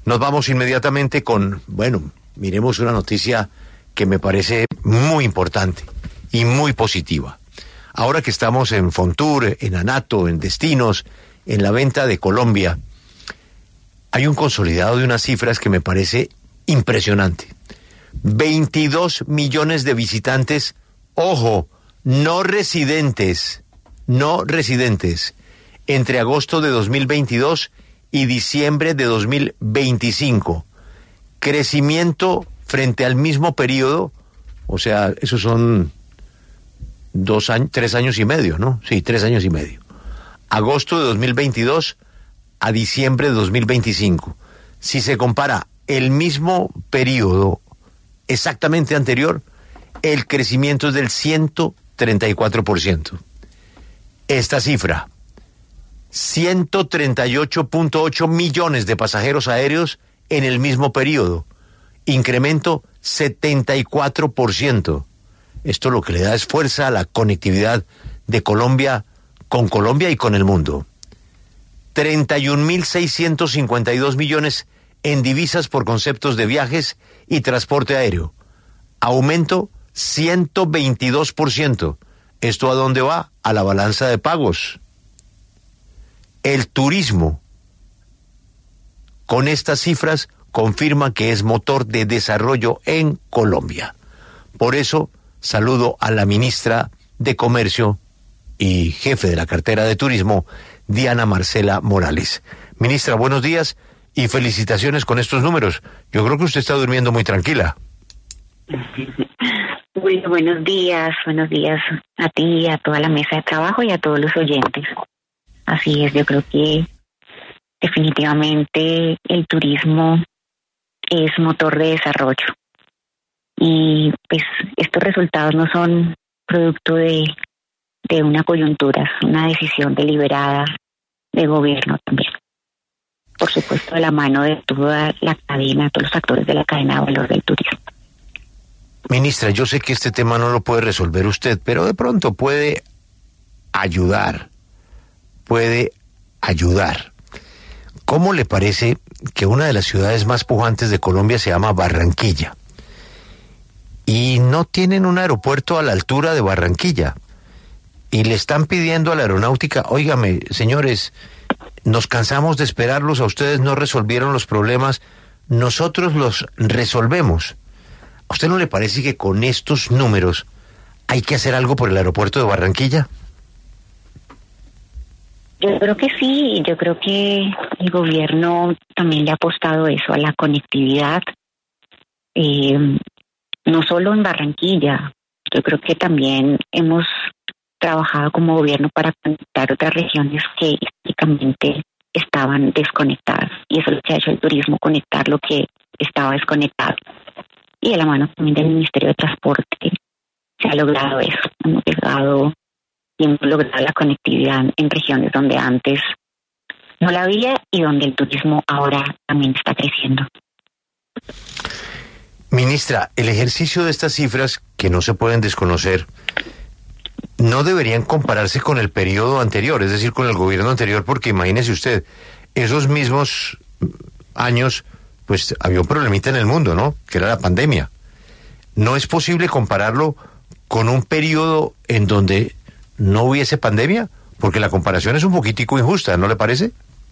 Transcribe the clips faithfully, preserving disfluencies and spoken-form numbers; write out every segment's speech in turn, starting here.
Nos vamos inmediatamente con, bueno, miremos una noticia que me parece muy importante y muy positiva. Ahora que estamos en Fontur, en Anato, en Destinos, en la venta de Colombia, hay un consolidado de unas cifras que me parece impresionante. veintidós millones de visitantes, ojo, no residentes, no residentes, entre agosto de dos mil veintidós y diciembre de dos mil veinticinco. Crecimiento frente al mismo periodo, o sea, esos son dos años, tres años y medio, ¿no? Sí, tres años y medio. Agosto de dos mil veintidós a diciembre de dos mil veinticinco. Si se compara el mismo periodo exactamente anterior, el crecimiento es del ciento treinta y cuatro por ciento. Esta cifra, ciento treinta y ocho punto ocho millones de pasajeros aéreos en el mismo periodo, incremento setenta y cuatro por ciento. Esto lo que le da es fuerza a la conectividad de Colombia con Colombia y con el mundo. treinta y un mil seiscientos cincuenta y dos millones en divisas por conceptos de viajes y transporte aéreo. Aumento ciento veintidós por ciento. ¿Esto a dónde va? A la balanza de pagos. El turismo, con estas cifras, confirma que es motor de desarrollo en Colombia. Por eso, saludo a la ministra de Comercio y jefe de la cartera de Turismo, Diana Marcela Morales. Ministra, buenos días y felicitaciones con estos números. Yo creo que usted está durmiendo muy tranquila. Muy buenos días, buenos días a ti, a toda la mesa de trabajo y a todos los oyentes. Así es, yo creo que definitivamente el turismo es motor de desarrollo. Y pues estos resultados no son producto de, de una coyuntura, es una decisión deliberada de gobierno también. Por supuesto, de la mano de toda la cadena, todos los actores de la cadena de valor del turismo. Ministra, yo sé que este tema no lo puede resolver usted, pero de pronto puede ayudar, puede ayudar. ¿Cómo le parece que una de las ciudades más pujantes de Colombia se llama Barranquilla? Y no tienen un aeropuerto a la altura de Barranquilla. Y le están pidiendo a la aeronáutica, óigame, señores, nos cansamos de esperarlos, a ustedes no resolvieron los problemas, nosotros los resolvemos. ¿A usted no le parece que con estos números hay que hacer algo por el aeropuerto de Barranquilla? Yo creo que sí, yo creo que el gobierno también le ha apostado eso, a la conectividad, eh, no solo en Barranquilla, yo creo que también hemos trabajado como gobierno para conectar otras regiones que históricamente estaban desconectadas, y eso es lo que ha hecho el turismo, conectar lo que estaba desconectado. Y de la mano también del Ministerio de Transporte se ha logrado eso, hemos llegado y hemos logrado la conectividad en regiones donde antes no la había y donde el turismo ahora también está creciendo. Ministra, el ejercicio de estas cifras, que no se pueden desconocer, no deberían compararse con el periodo anterior, es decir, con el gobierno anterior, porque imagínese usted, esos mismos años, pues había un problemita en el mundo, ¿no? Que era la pandemia. ¿No es posible compararlo con un periodo en donde no hubiese pandemia? Porque la comparación es un poquitico injusta, ¿no le parece?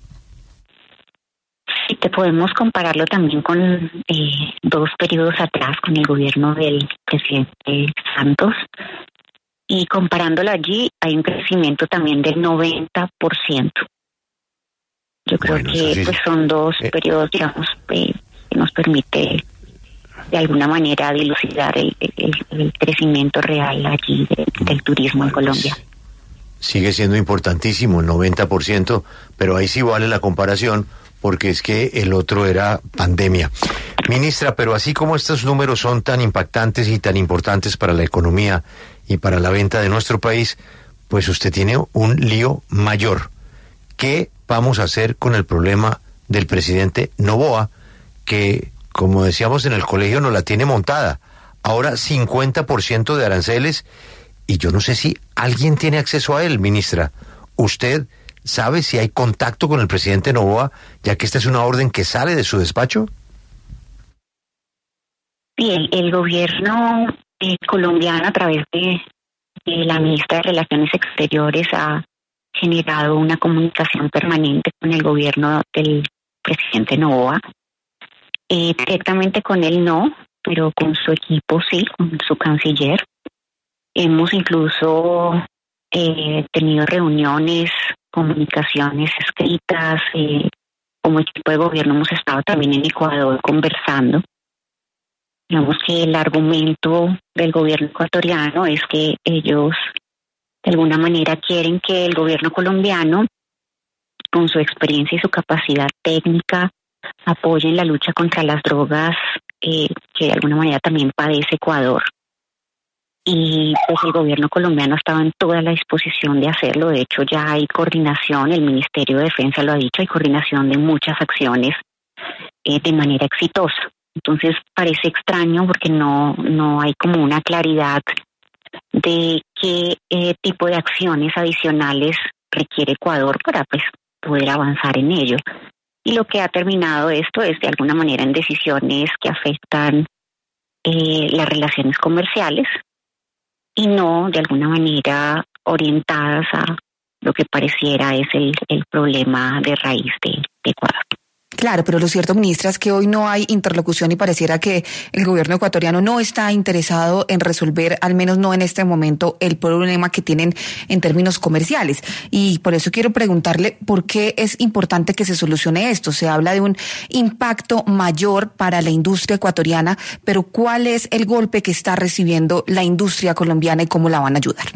Sí, que podemos compararlo también con eh, dos periodos atrás, con el gobierno del presidente Santos, y comparándolo allí hay un crecimiento también del noventa por ciento. Yo creo bueno, que sí, pues son dos eh, periodos, digamos, eh, que nos permite de alguna manera dilucidar el, el, el crecimiento real allí de, del turismo en Colombia. Sigue siendo importantísimo el noventa por ciento, pero ahí sí vale la comparación, porque es que el otro era pandemia. Ministra, pero así como estos números son tan impactantes y tan importantes para la economía y para la venta de nuestro país, pues usted tiene un lío mayor. ¿Qué vamos a hacer con el problema del presidente Noboa, que, como decíamos en el colegio, nos la tiene montada? Ahora cincuenta por ciento de aranceles, y yo no sé si alguien tiene acceso a él, ministra. ¿Usted ¿Sabe si hay contacto con el presidente Noboa, ya que esta es una orden que sale de su despacho? Sí, el, el gobierno eh, colombiano, a través de, de la ministra de Relaciones Exteriores, ha generado una comunicación permanente con el gobierno del presidente Noboa. Eh, directamente con él no, pero con su equipo sí, con su canciller. Hemos incluso eh, tenido reuniones, comunicaciones escritas. Eh, como equipo de gobierno hemos estado también en Ecuador conversando. Digamos que el argumento del gobierno ecuatoriano es que ellos de alguna manera quieren que el gobierno colombiano, con su experiencia y su capacidad técnica, apoye en la lucha contra las drogas eh, que de alguna manera también padece Ecuador. Y pues el gobierno colombiano ha estado en toda la disposición de hacerlo. De hecho, ya hay coordinación, el Ministerio de Defensa lo ha dicho, hay coordinación de muchas acciones eh, de manera exitosa. Entonces parece extraño porque no, no hay como una claridad de qué eh, tipo de acciones adicionales requiere Ecuador para pues poder avanzar en ello. Y lo que ha terminado esto es de alguna manera en decisiones que afectan eh, las relaciones comerciales y no de alguna manera orientadas a lo que pareciera es el, el problema de raíz de, de Ecuador. Claro, pero lo cierto, ministra, es que hoy no hay interlocución y pareciera que el gobierno ecuatoriano no está interesado en resolver, al menos no en este momento, el problema que tienen en términos comerciales. Y por eso quiero preguntarle por qué es importante que se solucione esto. Se habla de un impacto mayor para la industria ecuatoriana, pero ¿cuál es el golpe que está recibiendo la industria colombiana y cómo la van a ayudar?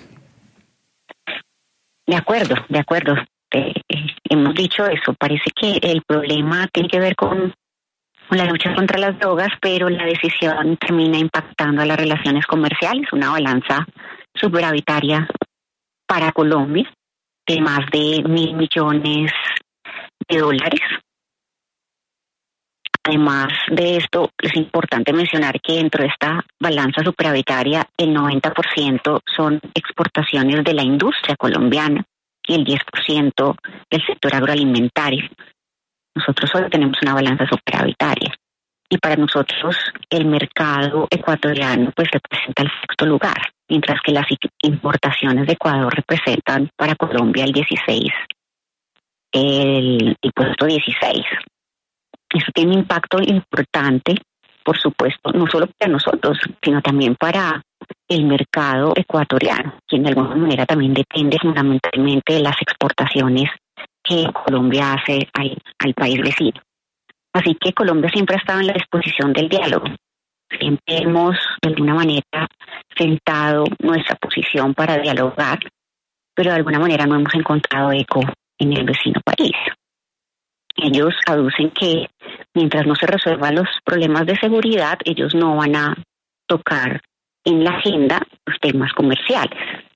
De acuerdo, de acuerdo. Eh, hemos dicho eso, parece que el problema tiene que ver con, con la lucha contra las drogas, pero la decisión termina impactando a las relaciones comerciales, una balanza superavitaria para Colombia de más de mil millones de dólares. Además de esto, es importante mencionar que dentro de esta balanza superavitaria, el noventa por ciento son exportaciones de la industria colombiana y el diez por ciento del sector agroalimentario. Nosotros solo tenemos una balanza superavitaria y para nosotros el mercado ecuatoriano pues representa el sexto lugar, mientras que las importaciones de Ecuador representan para Colombia el dieciséis, el, el puesto dieciséis. Eso tiene un impacto importante, por supuesto, no solo para nosotros, sino también para el mercado ecuatoriano, quien de alguna manera también depende fundamentalmente de las exportaciones que Colombia hace al, al país vecino. Así que Colombia siempre ha estado en la disposición del diálogo. Siempre hemos, de alguna manera, sentado nuestra posición para dialogar, pero de alguna manera no hemos encontrado eco en el vecino país. Ellos aducen que mientras no se resuelvan los problemas de seguridad, ellos no van a tocar en la agenda los temas comerciales.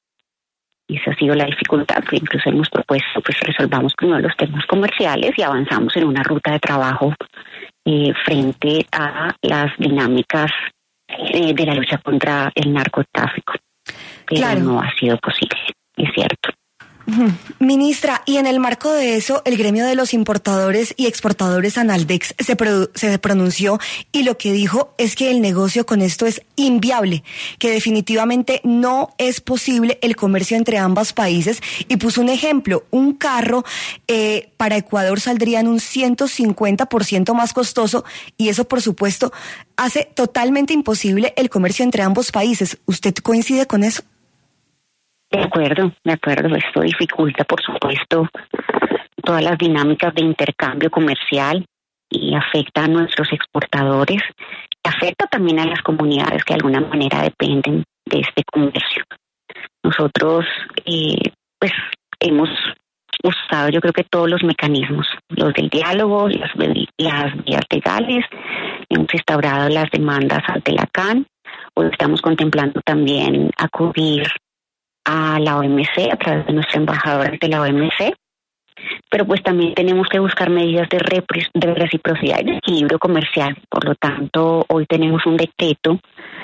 Y esa ha sido la dificultad, que incluso hemos propuesto, pues resolvamos primero los temas comerciales y avanzamos en una ruta de trabajo eh, frente a las dinámicas eh, de la lucha contra el narcotráfico. Pero claro, no ha sido posible, es cierto. Ministra, y en el marco de eso, el gremio de los importadores y exportadores Analdex se, produ- se pronunció y lo que dijo es que el negocio con esto es inviable, que definitivamente no es posible el comercio entre ambos países y puso un ejemplo, un carro eh, para Ecuador saldría en un ciento cincuenta por ciento más costoso y eso por supuesto hace totalmente imposible el comercio entre ambos países. ¿Usted coincide con eso? De acuerdo, de acuerdo. Esto dificulta, por supuesto, todas las dinámicas de intercambio comercial y afecta a nuestros exportadores, afecta también a las comunidades que de alguna manera dependen de este comercio. Nosotros, eh, pues, hemos usado, yo creo que todos los mecanismos, los del diálogo, las, las vías legales, hemos instaurado las demandas ante la C A N, hoy estamos contemplando también acudir a la O M C a través de nuestra embajadora ante la O M C, pero pues también tenemos que buscar medidas de, repre- de reciprocidad y de equilibrio comercial. Por lo tanto, hoy tenemos un decreto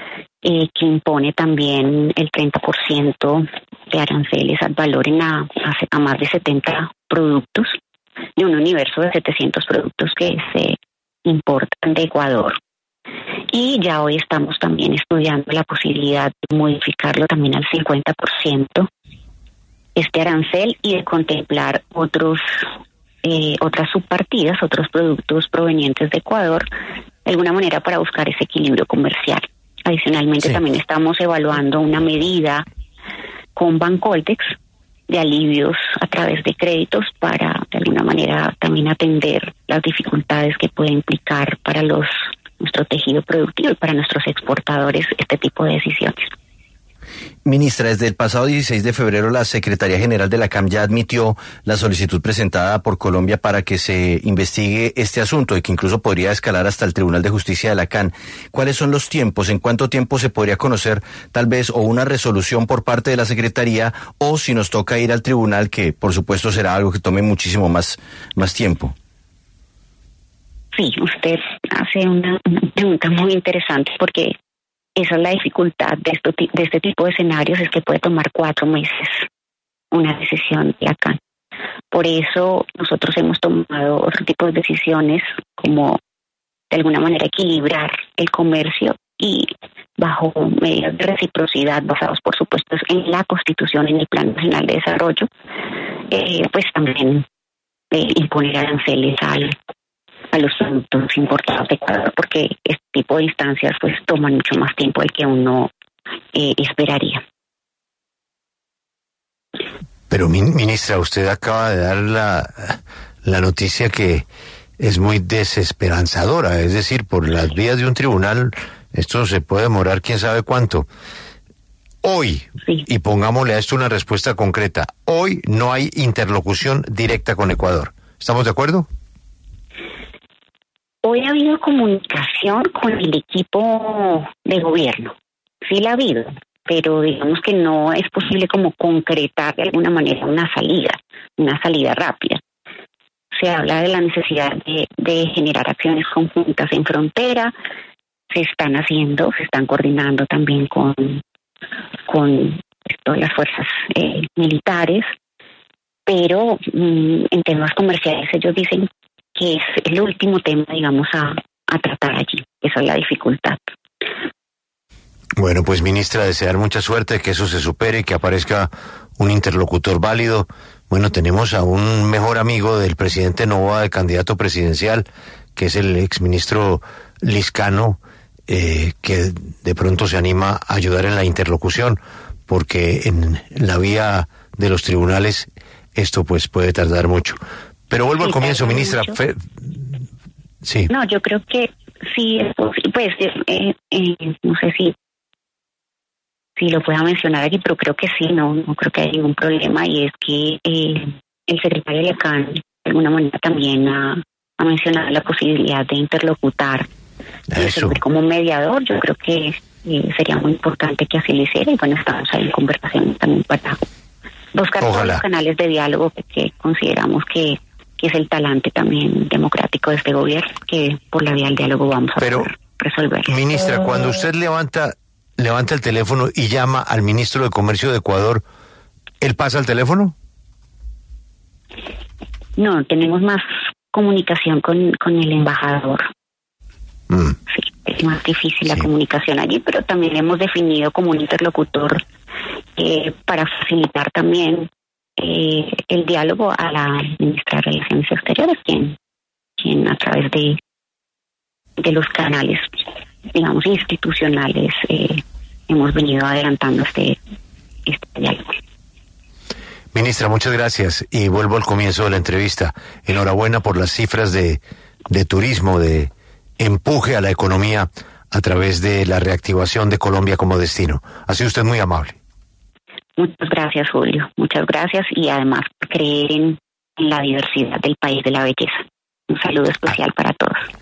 eh, que impone también el treinta por ciento de aranceles ad valorem a, a, a más de setenta productos, de un universo de setecientos productos que se importan de Ecuador. Y ya hoy estamos también estudiando la posibilidad de modificarlo también al cincuenta por ciento este arancel y de contemplar otros eh, otras subpartidas, otros productos provenientes de Ecuador, de alguna manera para buscar ese equilibrio comercial. Adicionalmente, sí, también estamos evaluando una medida con Bancoltex de alivios a través de créditos para, de alguna manera, también atender las dificultades que puede implicar para los nuestro tejido productivo y para nuestros exportadores este tipo de decisiones. Ministra, desde el pasado dieciséis de febrero la Secretaría General de la C A M ya admitió la solicitud presentada por Colombia para que se investigue este asunto y que incluso podría escalar hasta el Tribunal de Justicia de la C A N. ¿Cuáles son los tiempos? ¿En cuánto tiempo se podría conocer tal vez o una resolución por parte de la Secretaría o si nos toca ir al tribunal, que por supuesto será algo que tome muchísimo más, más tiempo? Sí, usted hace una, una pregunta muy interesante porque esa es la dificultad de, esto, de este tipo de escenarios, es que puede tomar cuatro meses una decisión de la C A N. Por eso nosotros hemos tomado otro tipo de decisiones, como de alguna manera equilibrar el comercio y bajo medidas de reciprocidad basados, por supuesto, en la Constitución, en el Plan Nacional de Desarrollo, eh, pues también eh, imponer aranceles al a los productos importados de Ecuador, porque este tipo de instancias pues toman mucho más tiempo del que uno eh, esperaría. Pero, ministra, usted acaba de dar la, la noticia que es muy desesperanzadora, es decir, por las vías de un tribunal, esto se puede demorar quién sabe cuánto. Hoy, sí, y pongámosle a esto una respuesta concreta, hoy no hay interlocución directa con Ecuador. ¿Estamos de acuerdo? Hoy ha habido comunicación con el equipo de gobierno, sí la ha habido, pero digamos que no es posible como concretar de alguna manera una salida, una salida rápida. Se habla de la necesidad de, de generar acciones conjuntas en frontera, se están haciendo, se están coordinando también con, con esto, las fuerzas eh, militares, pero mmm, en temas comerciales ellos dicen que es el último tema, digamos, a, a tratar allí. Esa es la dificultad. Bueno, pues, ministra, desear mucha suerte, que eso se supere, que aparezca un interlocutor válido. Bueno, tenemos a un mejor amigo del presidente Noboa, de candidato presidencial, que es el exministro Liscano, eh, que de pronto se anima a ayudar en la interlocución, porque en la vía de los tribunales esto pues puede tardar mucho. Pero vuelvo sí, al comienzo, ministra. Fe... Sí. No, yo creo que sí, pues, eh, eh, no sé si, si lo pueda mencionar aquí, pero creo que sí, no, no creo que haya ningún problema, y es que eh, el secretario de la C A N, de alguna manera, también ha, ha mencionado la posibilidad de interlocutar, de servir como mediador. Yo creo que eh, sería muy importante que así lo hiciera, y bueno, estamos ahí en conversación también para buscar Ojalá. todos los canales de diálogo que, que consideramos que que es el talante también democrático de este gobierno, que por la vía del diálogo vamos a Pero, poder resolver. Ministra, cuando usted levanta levanta el teléfono y llama al ministro de Comercio de Ecuador, ¿él pasa el teléfono? No, tenemos más comunicación con, con el embajador. Mm. Sí, es más difícil sí. la comunicación allí, pero también hemos definido como un interlocutor eh, para facilitar también Eh, el diálogo a la ministra de Relaciones Exteriores, quien, quien a través de, de los canales, digamos, institucionales, eh, hemos venido adelantando este, este diálogo. Ministra, muchas gracias, y vuelvo al comienzo de la entrevista. Enhorabuena por las cifras de, de turismo, de empuje a la economía a través de la reactivación de Colombia como destino. Ha sido usted muy amable. Muchas gracias, Julio. Muchas gracias, y además por creer en, en la diversidad del país de la belleza. Un saludo especial para todos.